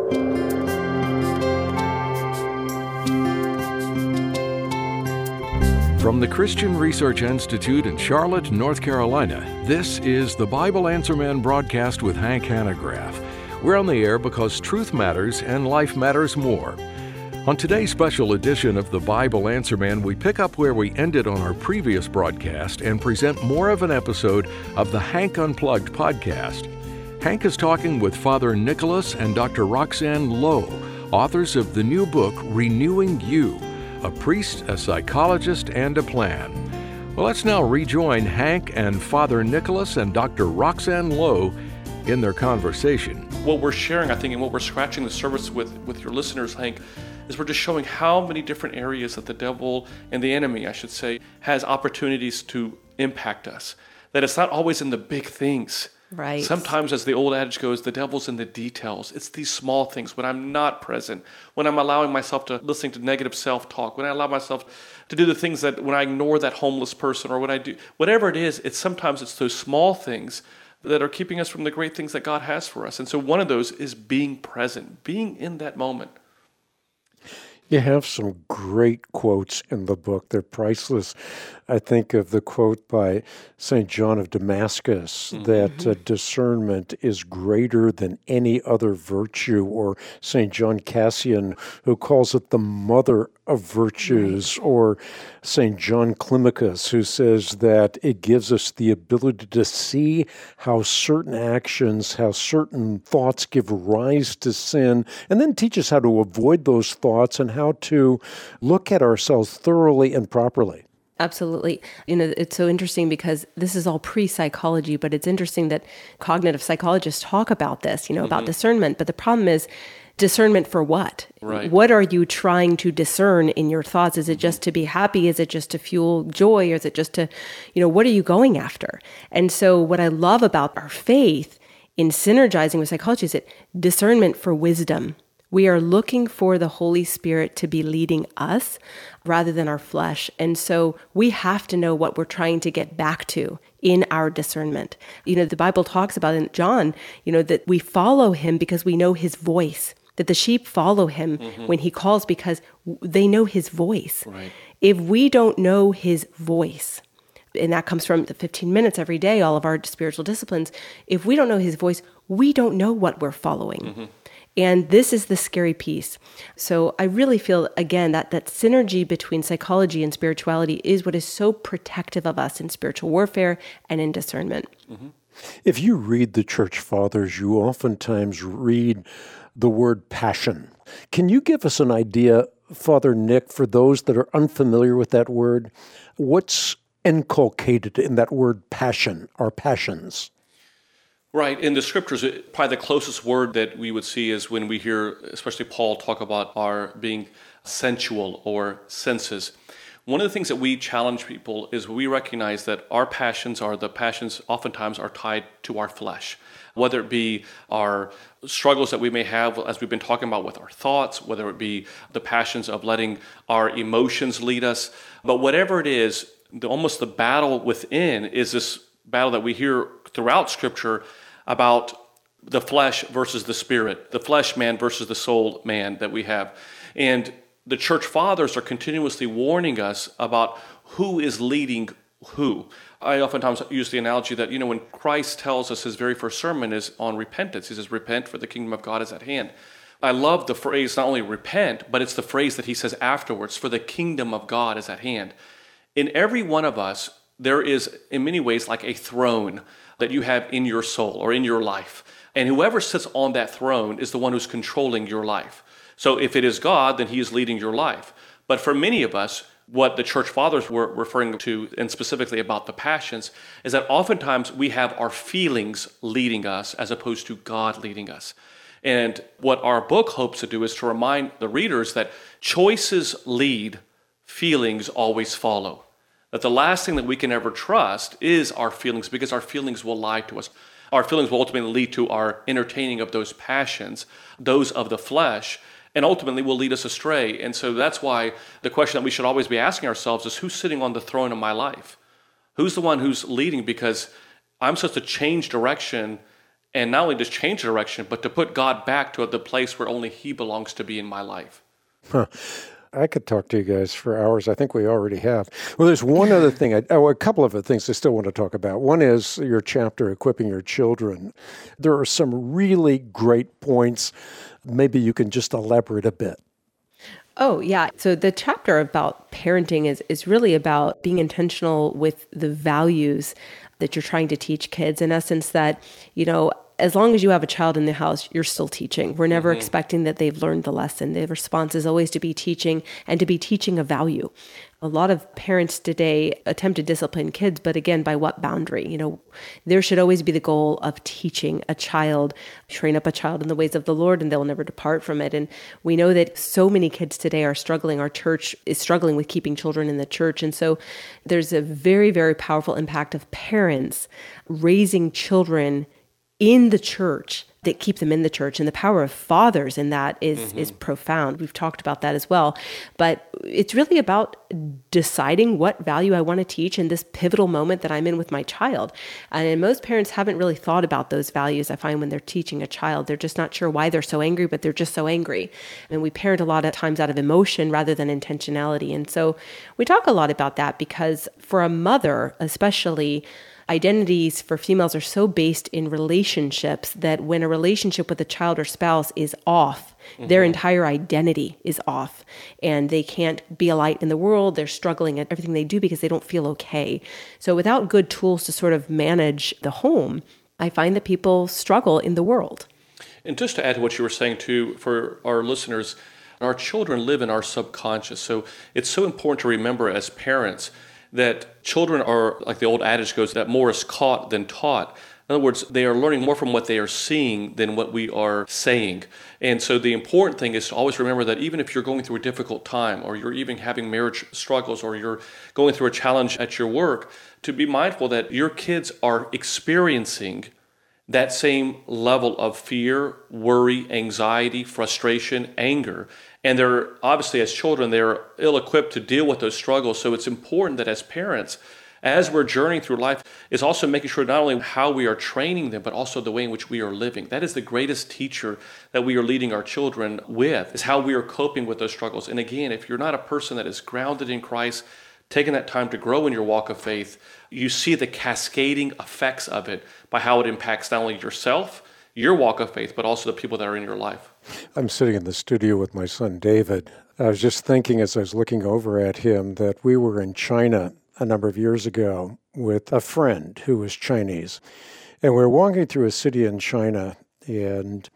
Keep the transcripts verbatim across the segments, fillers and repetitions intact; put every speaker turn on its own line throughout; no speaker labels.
From the Christian Research Institute in Charlotte, North Carolina, this is the Bible Answer Man broadcast with Hank Hanegraaff. We're on the air because truth matters and life matters more. On today's special edition of the Bible Answer Man, we pick up where we ended on our previous broadcast and present more of an episode of the Hank Unplugged podcast. Hank is talking with Father Nicholas and Doctor Roxanne Lowe, authors of the new book, Renewing You, a priest, a psychologist, and a plan. Well, let's now rejoin Hank and Father Nicholas and Doctor Roxanne Lowe in their conversation.
What we're sharing, I think, and what we're scratching the surface with, with your listeners, Hank, is we're just showing how many different areas that the devil and the enemy, I should say, has opportunities to impact us. That it's not always in the big things.
Right.
Sometimes, as the old adage goes, the devil's in the details. It's these small things when I'm not present, when I'm allowing myself to listening to negative self-talk, when I allow myself to do the things that when I ignore that homeless person or when I do, whatever it is, it's sometimes it's those small things that are keeping us from the great things that God has for us. And so one of those is being present, being in that moment.
You have some great quotes in the book. They're priceless. I think of the quote by Saint John of Damascus, mm-hmm. that uh, discernment is greater than any other virtue, or Saint John Cassian, who calls it the mother of virtues, right. Or Saint John Climacus, who says that it gives us the ability to see how certain actions, how certain thoughts give rise to sin, and then teach us how to avoid those thoughts and how to look at ourselves thoroughly and properly.
Absolutely. You know, it's so interesting because this is all pre-psychology, but it's interesting that cognitive psychologists talk about this, you know, mm-hmm. about discernment. But the problem is discernment for what?
Right.
What are you trying to discern in your thoughts? Is it just to be happy? Is it just to fuel joy? Or is it just to, you know, what are you going after? And so what I love about our faith in synergizing with psychology is it discernment for wisdom. We are looking for the Holy Spirit to be leading us rather than our flesh. And so we have to know what we're trying to get back to in our discernment. You know, the Bible talks about in John, you know, that we follow him because we know his voice, that the sheep follow him mm-hmm. when he calls because they know his voice.
Right.
If we don't know his voice, and that comes from the fifteen minutes every day, all of our spiritual disciplines, if we don't know his voice, we don't know what we're following. Mm-hmm. And this is the scary piece. So I really feel, again, that that synergy between psychology and spirituality is what is so protective of us in spiritual warfare and in discernment.
Mm-hmm. If you read the Church Fathers, you oftentimes read the word passion. Can you give us an idea, Father Nick, for those that are unfamiliar with that word, what's inculcated in that word passion, or passions?
Right. In the scriptures, probably the closest word that we would see is when we hear, especially Paul, talk about our being sensual or senses. One of the things that we challenge people is we recognize that our passions are the passions oftentimes are tied to our flesh, whether it be our struggles that we may have, as we've been talking about with our thoughts, whether it be the passions of letting our emotions lead us. But whatever it is, the, almost the battle within is this battle that we hear throughout Scripture about the flesh versus the spirit, the flesh man versus the soul man that we have. And the church fathers are continuously warning us about who is leading who. I oftentimes use the analogy that, you know, when Christ tells us his very first sermon is on repentance, he says, repent for the kingdom of God is at hand. I love the phrase, not only repent, but it's the phrase that he says afterwards, for the kingdom of God is at hand. In every one of us, there is, in many ways, like a throne that you have in your soul or in your life. And whoever sits on that throne is the one who's controlling your life. So if it is God, then he is leading your life. But for many of us, what the church fathers were referring to, and specifically about the passions, is that oftentimes we have our feelings leading us as opposed to God leading us. And what our book hopes to do is to remind the readers that choices lead, feelings always follow. That the last thing that we can ever trust is our feelings, because our feelings will lie to us. Our feelings will ultimately lead to our entertaining of those passions, those of the flesh, and ultimately will lead us astray. And so that's why the question that we should always be asking ourselves is, who's sitting on the throne of my life? Who's the one who's leading? Because I'm supposed to change direction and not only just change direction, but to put God back to the place where only He belongs to be in my life.
Huh. I could talk to you guys for hours. I think we already have. Well, there's one other thing, I, oh, a couple of other things I still want to talk about. One is your chapter, Equipping Your Children. There are some really great points. Maybe you can just elaborate a bit.
Oh, yeah. So the chapter about parenting is, is really about being intentional with the values that you're trying to teach kids. In essence, that, you know, as long as you have a child in the house, you're still teaching. We're never mm-hmm. expecting that they've learned the lesson. The response is always to be teaching and to be teaching a value. A lot of parents today attempt to discipline kids, but again, by what boundary? You know, there should always be the goal of teaching a child, train up a child in the ways of the Lord, and they'll never depart from it. And we know that so many kids today are struggling. Our church is struggling with keeping children in the church. And so there's a very, very powerful impact of parents raising children in the church that keep them in the church. And the power of fathers in that is mm-hmm. is profound. We've talked about that as well. But it's really about deciding what value I want to teach in this pivotal moment that I'm in with my child. And most parents haven't really thought about those values, I find, when they're teaching a child. They're just not sure why they're so angry, but they're just so angry. And we parent a lot of times out of emotion rather than intentionality. And so we talk a lot about that because for a mother, especially, identities for females are so based in relationships that when a relationship with a child or spouse is off, mm-hmm. their entire identity is off, and they can't be a light in the world. They're struggling at everything they do because they don't feel okay. So without good tools to sort of manage the home, I find that people struggle in the world.
And just to add to what you were saying too, for our listeners, our children live in our subconscious. So it's so important to remember as parents that children are, like the old adage goes, that more is caught than taught. In other words, they are learning more from what they are seeing than what we are saying. And so the important thing is to always remember that even if you're going through a difficult time, or you're even having marriage struggles, or you're going through a challenge at your work, to be mindful that your kids are experiencing that same level of fear, worry, anxiety, frustration, anger. And they're obviously, as children, they're ill-equipped to deal with those struggles. So it's important that as parents, as we're journeying through life, is also making sure not only how we are training them, but also the way in which we are living. That is the greatest teacher that we are leading our children with, is how we are coping with those struggles. And again, if you're not a person that is grounded in Christ, taking that time to grow in your walk of faith, you see the cascading effects of it by how it impacts not only yourself, your walk of faith, but also the people that are in your life.
I'm sitting in the studio with my son, David. I was just thinking as I was looking over at him that we were in China a number of years ago with a friend who was Chinese. And we were walking through a city in China, and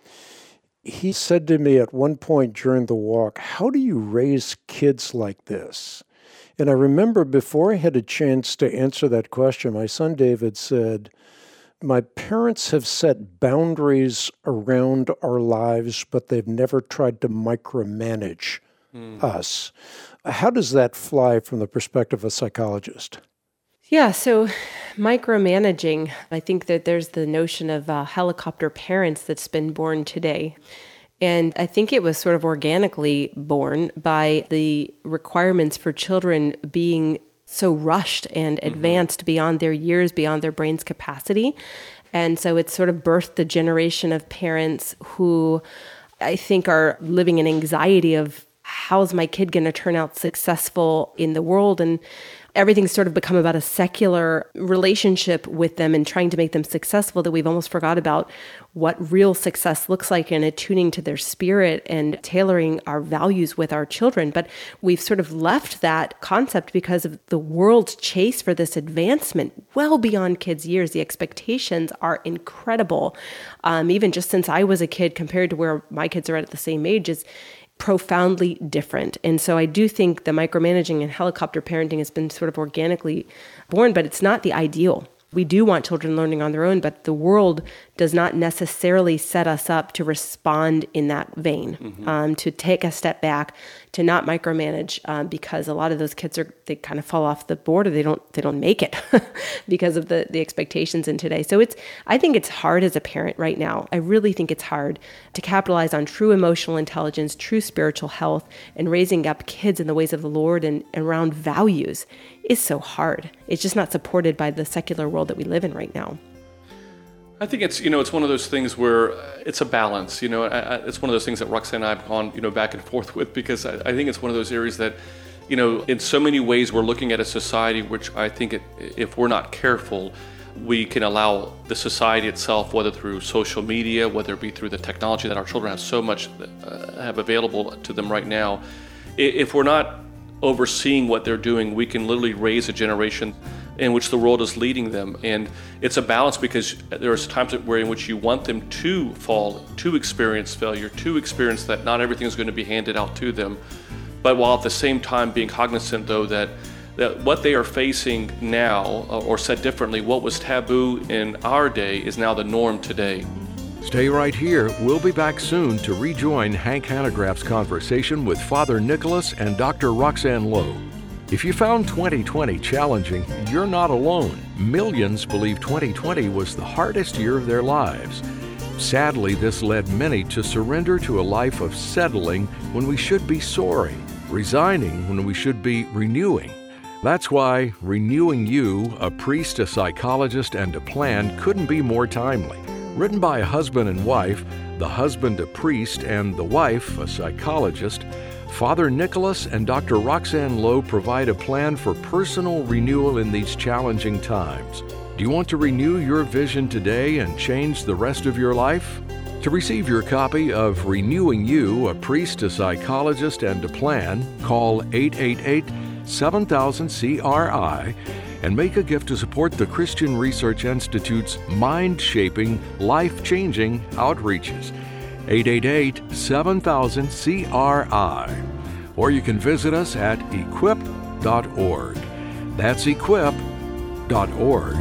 he said to me at one point during the walk, "How do you raise kids like this?" And I remember before I had a chance to answer that question, my son David said, "My parents have set boundaries around our lives, but they've never tried to micromanage mm. us." How does that fly from the perspective of a psychologist?
Yeah, so micromanaging, I think that there's the notion of uh, helicopter parents that's been born today. And I think it was sort of organically born by the requirements for children being so rushed and advanced mm-hmm. beyond their years, beyond their brain's capacity. And so it's sort of birthed the generation of parents who I think are living in anxiety of, how's my kid going to turn out successful in the world? And everything's sort of become about a secular relationship with them and trying to make them successful, that we've almost forgot about what real success looks like, and attuning to their spirit and tailoring our values with our children. But we've sort of left that concept because of the world's chase for this advancement well beyond kids' years. The expectations are incredible. Um, even just since I was a kid compared to where my kids are at the same age is profoundly different. And so I do think the micromanaging and helicopter parenting has been sort of organically born, but it's not the ideal. We do want children learning on their own, but the world does not necessarily set us up to respond in that vein, mm-hmm. um, to take a step back, to not micromanage, um, because a lot of those kids are, they kind of fall off the board, or they don't, they don't make it because of the, the expectations in today. So it's, I think it's hard as a parent right now. I really think it's hard to capitalize on true emotional intelligence, true spiritual health, and raising up kids in the ways of the Lord and, and around values is so hard. It's just not supported by the secular world that we live in right now.
I think it's, you know, it's one of those things where it's a balance. You know, I, I, it's one of those things that Roxanne and I have gone, you know, back and forth with, because I, I think it's one of those areas that, you know, in so many ways we're looking at a society which I think it, if we're not careful, we can allow the society itself, whether through social media, whether it be through the technology that our children have so much uh, have available to them right now. If we're not overseeing what they're doing, we can literally raise a generation in which the world is leading them. And it's a balance, because there are times where in which you want them to fall, to experience failure, to experience that not everything is going to be handed out to them. But while at the same time being cognizant, though, that, that what they are facing now, or said differently, what was taboo in our day is now the norm today.
Stay right here. We'll be back soon to rejoin Hank Hanegraaff's conversation with Father Nicholas and Doctor Roxanne Lowe. If you found twenty twenty challenging, you're not alone. Millions believe twenty twenty was the hardest year of their lives. Sadly, this led many to surrender to a life of settling when we should be soaring, resigning when we should be renewing. That's why Renewing You, a priest, a psychologist, and a plan couldn't be more timely. Written by a husband and wife, the husband a priest and the wife a psychologist, Father Nicholas and Doctor Roxanne Lowe provide a plan for personal renewal in these challenging times. Do you want to renew your vision today and change the rest of your life? To receive your copy of Renewing You, a priest, a psychologist, and a plan, call eight eight eight, seven thousand, C R I and make a gift to support the Christian Research Institute's mind-shaping, life-changing outreaches. eight eight eight, seven thousand, C R I. Or you can visit us at equip dot org. That's equip dot org.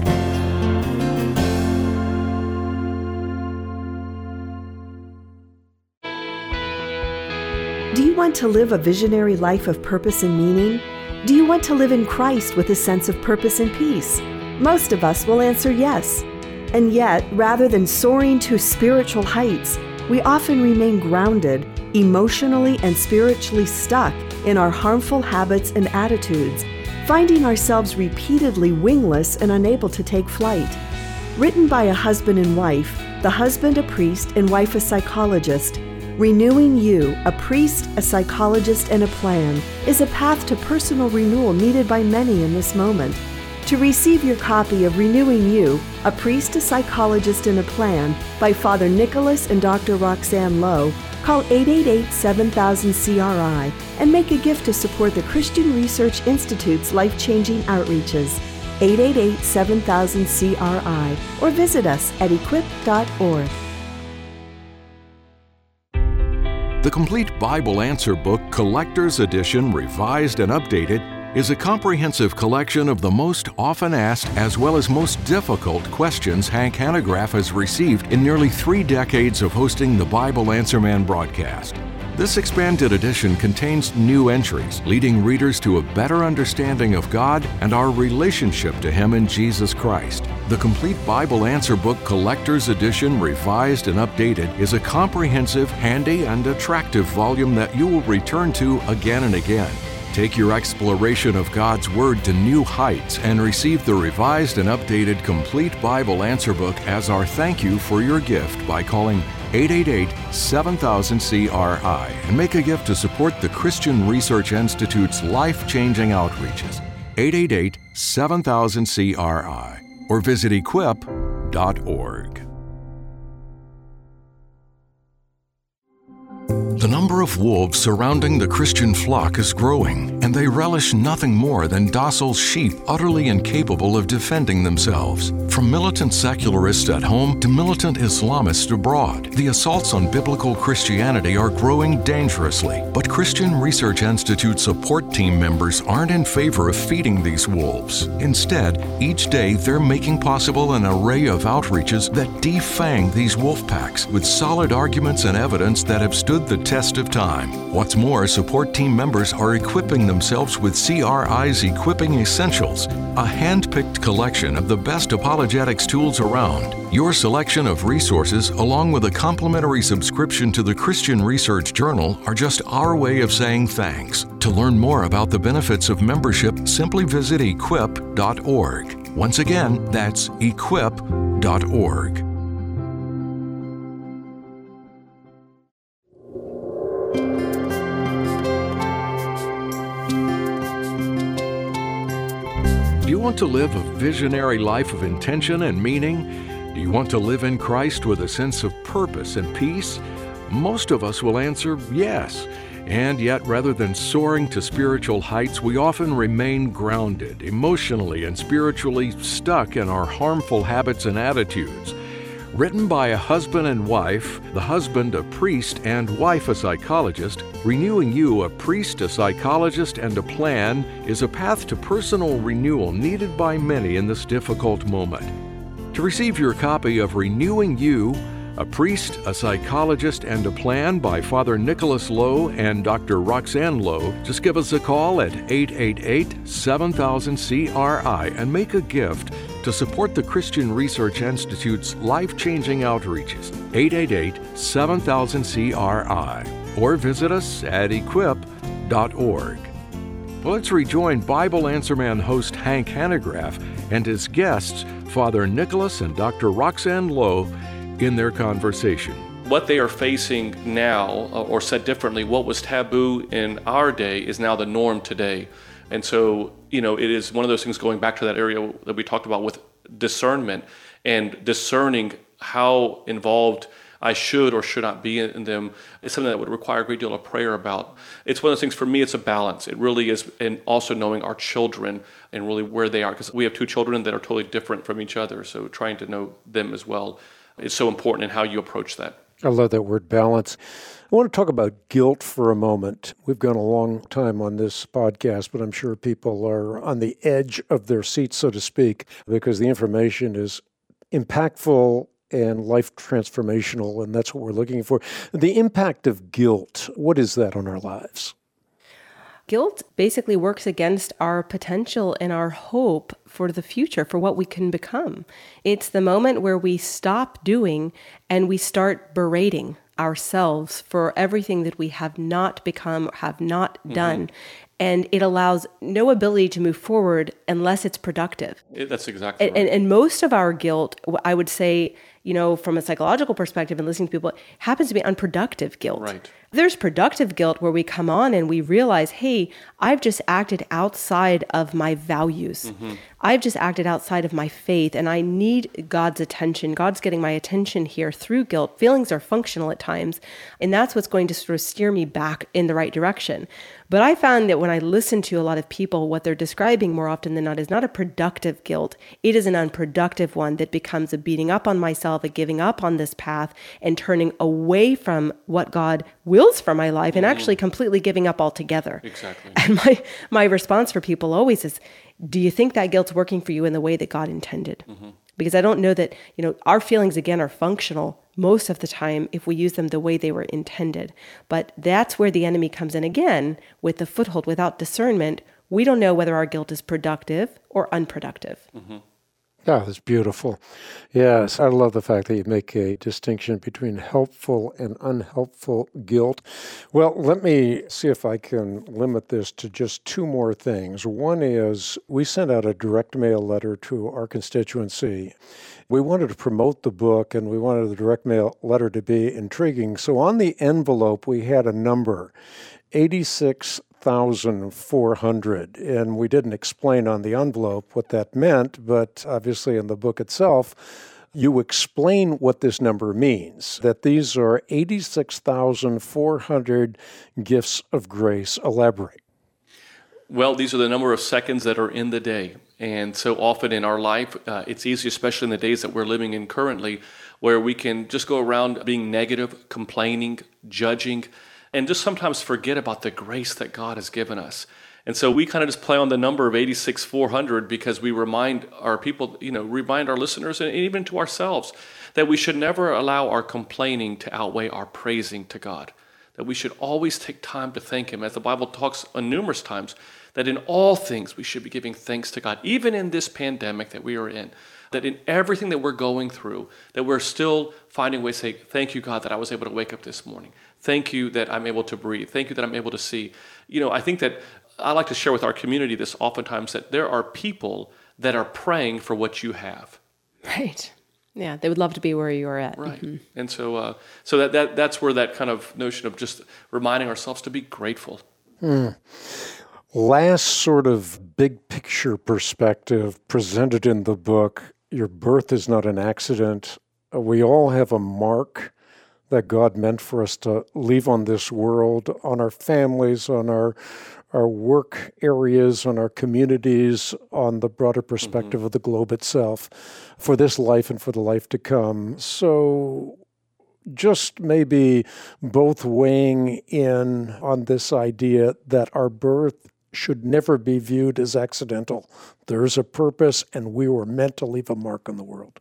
Do you want to live a visionary life of purpose and meaning? Do you want to live in Christ with a sense of purpose and peace? Most of us will answer yes. And yet, rather than soaring to spiritual heights, we often remain grounded, emotionally and spiritually stuck in our harmful habits and attitudes, finding ourselves repeatedly wingless and unable to take flight. Written by a husband and wife, the husband a priest and wife a psychologist, Renewing You, a priest, a psychologist, and a plan is a path to personal renewal needed by many in this moment. To receive your copy of Renewing You, a priest, a psychologist, and a plan by Father Nicholas and Doctor Roxanne Lowe, call eight eight eight, seven thousand, C R I and make a gift to support the Christian Research Institute's life-changing outreaches. eight eight eight, seven thousand, C R I or visit us at equip dot org.
The Complete Bible Answer Book Collector's Edition, revised and updated, is a comprehensive collection of the most often asked as well as most difficult questions Hank Hanegraaff has received in nearly three decades of hosting the Bible Answer Man broadcast. This expanded edition contains new entries, leading readers to a better understanding of God and our relationship to Him in Jesus Christ. The Complete Bible Answer Book Collector's Edition, revised and updated, is a comprehensive, handy, and attractive volume that you will return to again and again. Take your exploration of God's Word to new heights and receive the revised and updated Complete Bible Answer Book as our thank you for your gift by calling eight eight eight, seven thousand, C R I and make a gift to support the Christian Research Institute's life-changing outreaches. eight eight eight, seven thousand, C R I or visit equip dot org. The number of wolves surrounding the Christian flock is growing, and they relish nothing more than docile sheep utterly incapable of defending themselves. From militant secularists at home to militant Islamists abroad, the assaults on biblical Christianity are growing dangerously. But Christian Research Institute support team members aren't in favor of feeding these wolves. Instead, each day they're making possible an array of outreaches that defang these wolf packs with solid arguments and evidence that have stood the test of time. What's more, support team members are equipping themselves with C R I's Equipping Essentials, a hand-picked collection of the best apologetics tools around. Your selection of resources, along with a complimentary subscription to the Christian Research Journal, are just our way of saying thanks. To learn more about the benefits of membership, simply visit equip dot org. Once again, that's equip dot org. you want to live a visionary life of intention and meaning? Do you want to live in Christ with a sense of purpose and peace? Most of us will answer yes. And yet, rather than soaring to spiritual heights, we often remain grounded, emotionally and spiritually stuck in our harmful habits and attitudes. Written by a husband and wife, the husband a priest and wife a psychologist, Renewing You, a Priest, a Psychologist, and a Plan is a path to personal renewal needed by many in this difficult moment. To receive your copy of Renewing You, a Priest, a Psychologist, and a Plan by Father Nicholas Lowe and Doctor Roxanne Lowe, just give us a call at eight eight eight, seven thousand, C R I and make a gift to support the Christian Research Institute's life-changing outreaches, eight eight eight, seven thousand, C R I, or visit us at equip dot org. Well, let's rejoin Bible Answer Man host Hank Hanegraaff and his guests, Father Nicholas and Doctor Roxanne Lowe, in their conversation.
What they are facing now, or said differently, what was taboo in our day is now the norm today. And so, you know, it is one of those things going back to that area that we talked about with discernment and discerning how involved I should or should not be in them is something that would require a great deal of prayer about. It's one of those things, for me, it's a balance. It really is, and also knowing our children and really where they are, because we have two children that are totally different from each other, so trying to know them as well is so important in how you approach that.
I love that word, balance. I want to talk about guilt for a moment. We've gone a long time on this podcast, but I'm sure people are on the edge of their seats, so to speak, because the information is impactful and life transformational, and that's what we're looking for. The impact of guilt, what is that on our lives?
Guilt basically works against our potential and our hope for the future, for what we can become. It's the moment where we stop doing and we start berating ourselves for everything that we have not become, have not done. Mm-hmm. And it allows no ability to move forward unless it's productive.
It, that's exactly
and,
right.
And, and most of our guilt, I would say, you know, from a psychological perspective and listening to people, happens to be unproductive guilt.
Right.
There's productive guilt where we come on and we realize, hey, I've just acted outside of my values. Mm-hmm. I've just acted outside of my faith, and I need God's attention. God's getting my attention here through guilt. Feelings are functional at times, and that's what's going to sort of steer me back in the right direction. But I found that when I listen to a lot of people, what they're describing more often than not is not a productive guilt. It is an unproductive one that becomes a beating up on myself, a giving up on this path, and turning away from what God wills for my life, and actually completely giving up altogether.
Exactly.
And my, my response for people always is, do you think that guilt's working for you in the way that God intended? Mm-hmm. Because I don't know that, you know, our feelings, again, are functional most of the time if we use them the way they were intended. But that's where the enemy comes in again with the foothold. Without discernment, we don't know whether our guilt is productive or unproductive.
Mm-hmm. Oh, that's beautiful. Yes, I love the fact that you make a distinction between helpful and unhelpful guilt. Well, let me see if I can limit this to just two more things. One is we sent out a direct mail letter to our constituency. We wanted to promote the book, and we wanted the direct mail letter to be intriguing. So on the envelope, we had a number, eighty-six thousand four hundred, and we didn't explain on the envelope what that meant, but obviously in the book itself, you explain what this number means, that these are eighty-six thousand four hundred gifts of grace. Elaborate.
Well, these are the number of seconds that are in the day. And so often in our life, uh, it's easy, especially in the days that we're living in currently, where we can just go around being negative, complaining, judging, and just sometimes forget about the grace that God has given us. And so we kind of just play on the number of eighty-six thousand four hundred because we remind our people, you know, remind our listeners and even to ourselves that we should never allow our complaining to outweigh our praising to God. That we should always take time to thank Him. As the Bible talks on numerous times, that in all things we should be giving thanks to God, even in this pandemic that we are in. That in everything that we're going through, that we're still finding ways to say, thank you, God, that I was able to wake up this morning. Thank you that I'm able to breathe. Thank you that I'm able to see. You know, I think that I like to share with our community this oftentimes, that there are people that are praying for what you have.
Right. Yeah, they would love to be where you are at.
Right.
Mm-hmm.
And so uh, so that, that that's where that kind of notion of just reminding ourselves to be grateful.
Mm. last sort of big picture perspective presented in the book, your birth is not an accident. We all have a mark that God meant for us to leave on this world, on our families, on our our work areas, on our communities, on the broader perspective mm-hmm. of the globe itself, for this life and for the life to come. So just maybe both weighing in on this idea that our birth should never be viewed as accidental. There's a purpose, and we were meant to leave a mark on the world.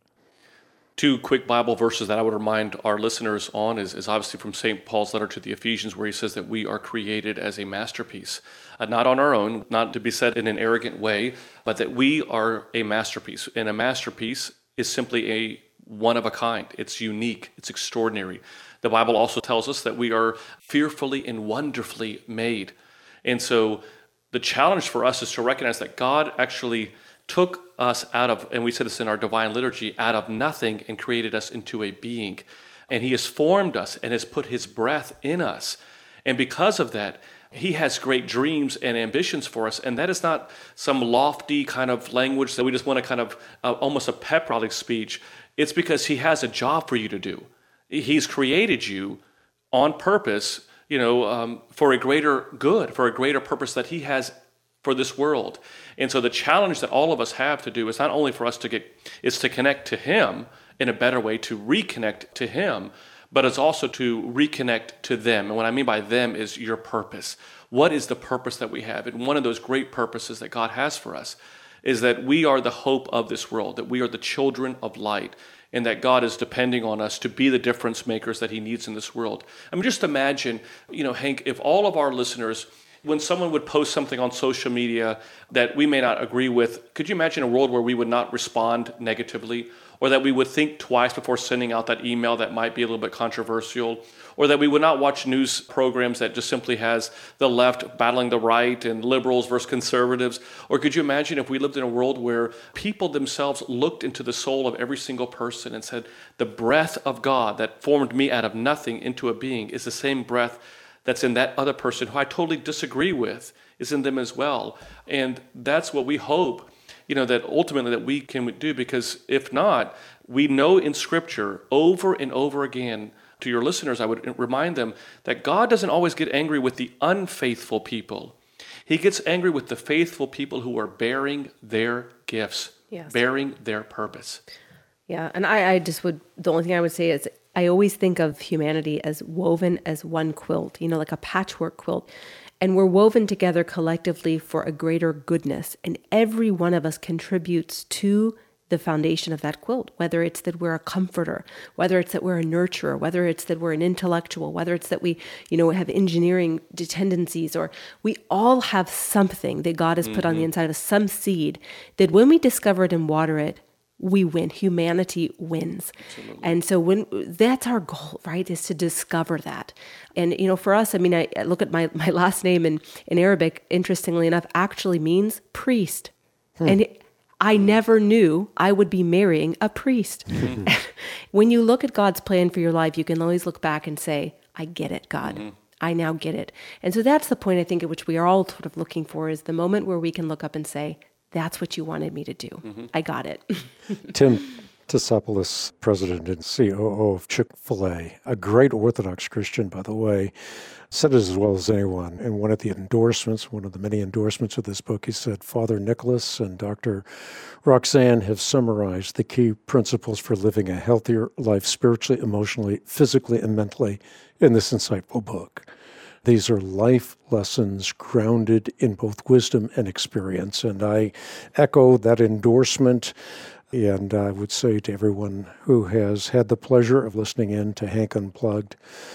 Two quick Bible verses that I would remind our listeners on is, is obviously from Saint Paul's letter to the Ephesians, where he says that we are created as a masterpiece, uh, not on our own, not to be said in an arrogant way, but that we are a masterpiece. And a masterpiece is simply a one of a kind. It's unique. It's extraordinary. The Bible also tells us that we are fearfully and wonderfully made. And so the challenge for us is to recognize that God actually took us out of, and we said this in our divine liturgy, out of nothing and created us into a being. And he has formed us and has put his breath in us. And because of that, he has great dreams and ambitions for us. And that is not some lofty kind of language that we just want to kind of, uh, almost a pep rally speech. It's because he has a job for you to do. He's created you on purpose, you know, um, for a greater good, for a greater purpose that he has for this world. And so the challenge that all of us have to do is not only for us to get, is to connect to him in a better way, to reconnect to him, but it's also to reconnect to them. And what I mean by them is your purpose. What is the purpose that we have? And one of those great purposes that God has for us is that we are the hope of this world, that we are the children of light, and that God is depending on us to be the difference makers that he needs in this world. I mean, just imagine, you know, Hank, if all of our listeners, when someone would post something on social media that we may not agree with, could you imagine a world where we would not respond negatively, or that we would think twice before sending out that email that might be a little bit controversial, or that we would not watch news programs that just simply has the left battling the right and liberals versus conservatives? Or could you imagine if we lived in a world where people themselves looked into the soul of every single person and said, the breath of God that formed me out of nothing into a being is the same breath that's in that other person who I totally disagree with, is in them as well. And that's what we hope, you know, that ultimately that we can do, because if not, we know in Scripture over and over again, to your listeners, I would remind them that God doesn't always get angry with the unfaithful people. He gets angry with the faithful people who are bearing their gifts, yes. bearing their purpose.
Yeah, and I, I just would, the only thing I would say is I always think of humanity as woven as one quilt, you know, like a patchwork quilt. And we're woven together collectively for a greater goodness. And every one of us contributes to the foundation of that quilt, whether it's that we're a comforter, whether it's that we're a nurturer, whether it's that we're an intellectual, whether it's that we, you know, have engineering tendencies, or we all have something that God has put mm-hmm. on the inside of us, some seed that when we discover it and water it, we win. Humanity wins. Absolutely. And so when that's our goal, right, is to discover that. And, you know, for us, I mean, I, I look at my, my last name in, in Arabic, interestingly enough, actually means priest. Hmm. And it, I never knew I would be marrying a priest. Mm-hmm. When you look at God's plan for your life, you can always look back and say, I get it, God. Mm-hmm. I now get it. And so that's the point, I think, at which we are all sort of looking for, is the moment where we can look up and say, that's what you wanted me to do. Mm-hmm. I got it.
Tim Tsopoulos, president and C O O of Chick-fil-A, a great Orthodox Christian, by the way, said it as well as anyone. In one of the endorsements, one of the many endorsements of this book, he said, Father Nicholas and Doctor Roxanne have summarized the key principles for living a healthier life spiritually, emotionally, physically, and mentally in this insightful book. These are life lessons grounded in both wisdom and experience. And I echo that endorsement. And I would say to everyone who has had the pleasure of listening in to Hank Unplugged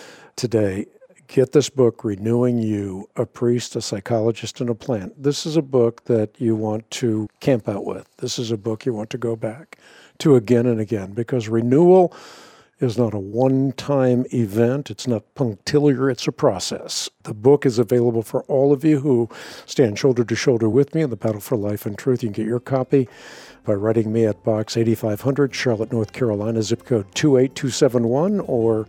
today, get this book, Renewing You, A Priest, a Psychologist, and a Plant. This is a book that you want to camp out with. This is a book you want to go back to again and again, because renewal is not a one-time event. It's not punctiliar. It's a process. The book is available for all of you who stand shoulder to shoulder with me in the battle for life and truth. You can get your copy by writing me at Box eighty-five hundred, Charlotte, North Carolina, zip code two eight two seven one, or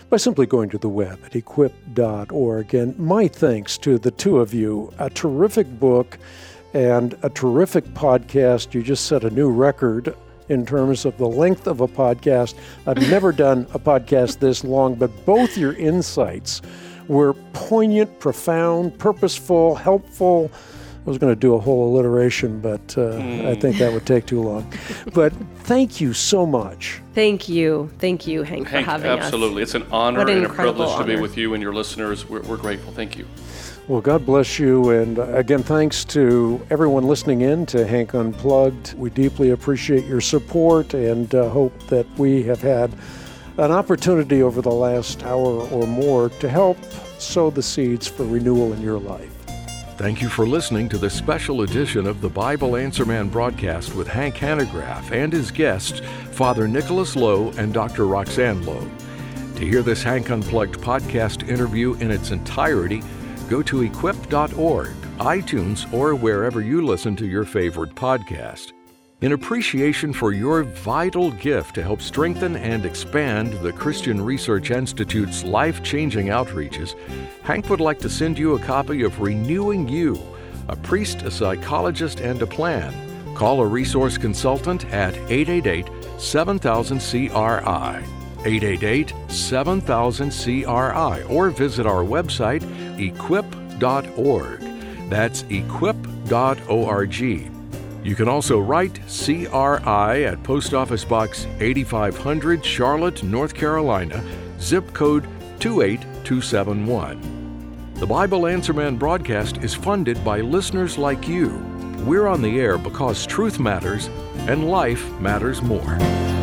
by simply going to the web at equip dot org. And my thanks to the two of you. A terrific book and a terrific podcast. You just set a new record in terms of the length of a podcast. I've never done a podcast this long, but both your insights were poignant, profound, purposeful, helpful. I was going to do a whole alliteration, but uh, mm. I think that would take too long. But thank you so much.
Thank you. Thank you, Hank,
Hank
for having
absolutely. us. Absolutely. It's an honor
an
and a privilege
honor.
to be with you and your listeners. We're, we're grateful. Thank you.
Well, God bless you. And uh, again, thanks to everyone listening in to Hank Unplugged. We deeply appreciate your support and uh, hope that we have had an opportunity over the last hour or more to help sow the seeds for renewal in your life.
Thank you for listening to this special edition of the Bible Answer Man broadcast with Hank Hanegraaff and his guests, Father Nicholas Lowe and Doctor Roxanne Lowe. To hear this Hank Unplugged podcast interview in its entirety, go to equip dot org, iTunes, or wherever you listen to your favorite podcast. In appreciation for your vital gift to help strengthen and expand the Christian Research Institute's life-changing outreaches, Hank would like to send you a copy of Renewing You, A Priest, a Psychologist, and a Plan. Call a resource consultant at eight eight eight, seven thousand, C R I, eight eight eight, seven thousand, C R I, or visit our website, equip dot org. That's equip dot org. You can also write C R I at Post Office Box eighty-five hundred, Charlotte, North Carolina, zip code two eight two seven one. The Bible Answer Man broadcast is funded by listeners like you. We're on the air because truth matters and life matters more.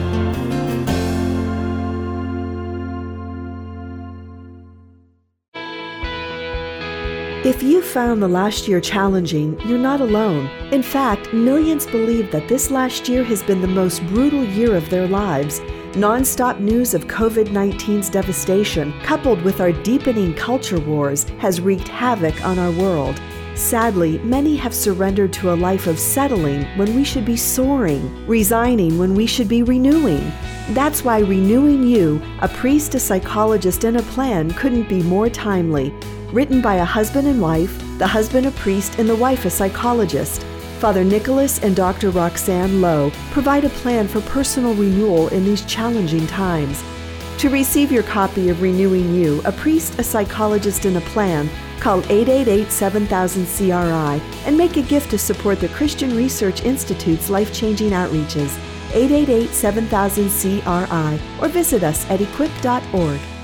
If you found the last year challenging, you're not alone. In fact, millions believe that this last year has been the most brutal year of their lives. Non-stop news of covid nineteen's devastation, coupled with our deepening culture wars, has wreaked havoc on our world. Sadly, many have surrendered to a life of settling when we should be soaring, resigning when we should be renewing. That's why Renewing You, A Priest, a Psychologist, and a Plan couldn't be more timely. Written by a husband and wife, the husband a priest and the wife a psychologist, Father Nicholas and Doctor Roxanne Lowe provide a plan for personal renewal in these challenging times. To receive your copy of Renewing You, A Priest, a Psychologist, and a Plan, call eight eight eight, seven thousand, C R I and make a gift to support the Christian Research Institute's life-changing outreaches, eight eight eight, seven thousand, C R I, or visit us at equip dot org.